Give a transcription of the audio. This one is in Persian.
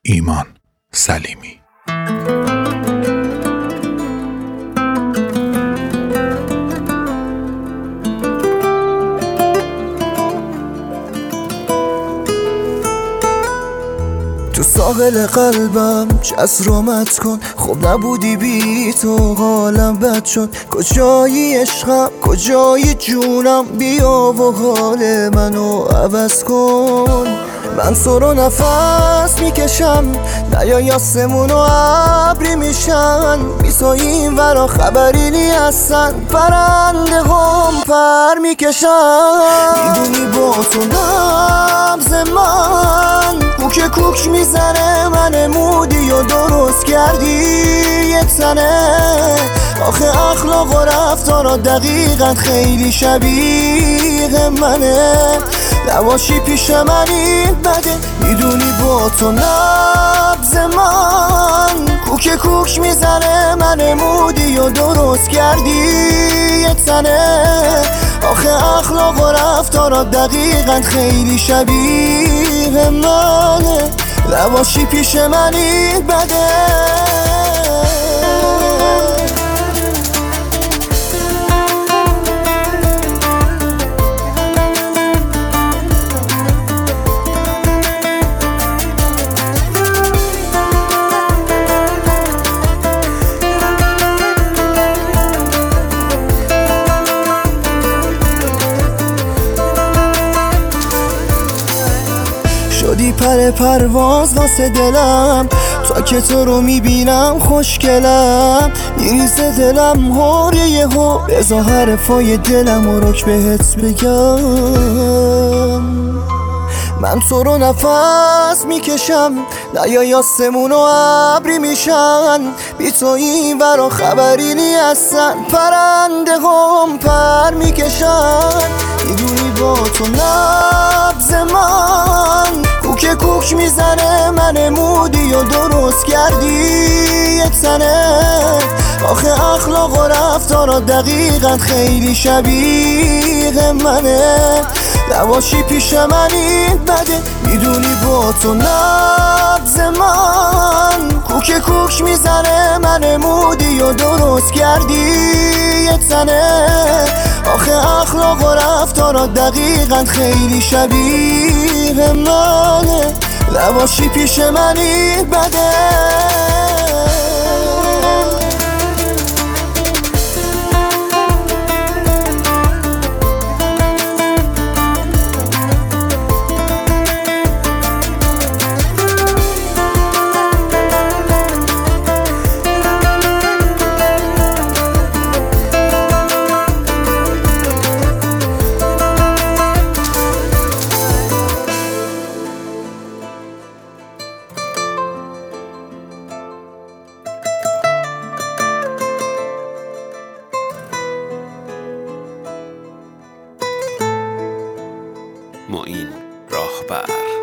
ایمان سلیمی. تو ساحل قلبم جسر آمد کن، خب نبودی بی تو حالم بد شد. کجایی عشقم کجایی جونم، بیا و حال منو عوض کن. من تو رو نفس میکشم، نیای آسمون و ابری میشن. بیسایی این ورا خبری نی هستن، پرنده هم پر میکشن. میدونی با تو نبض من کوک کوک میزنه، من مودی و درست کردی یه تنه. آخه اخلاق و رفتارا دقیقا خیلی شبیه منه. نباشی پیش من این بده، میدونی با تو نبض من کوک کوک میزنه، من مودی و درست کردی یه تنه. آخه اخلاق و رفتارا دقیقا خیلی شبیه منه. نباشی پیش من این بده. شدی پر پرواز واسه دلم، تا که تو رو میبینم خوشگلم. میریزه دلم هر یهو، بذار حرفای دلم و رک بهت بگم. من تو رو نفس میکشم، نیای آسمون و ابری میشن. بی تو این ورا خبری نی هستن، پرنده هم پر میکشن. میدونی با تو نبض من کوک کوک میزنه، من مودی و درست کردی یه تنه. آخه اخلاق و رفتارا دقیقا خیلی شبیه منه. نباشی پیش من این بده، میدونی با تو نبض من کوک کوک میزنه، من مودی و درست کردی یه تنه. آخه اخلاق و رفتارا دقیقا خیلی شبیه منه. نباشی پیش من این بده. معین راهبر.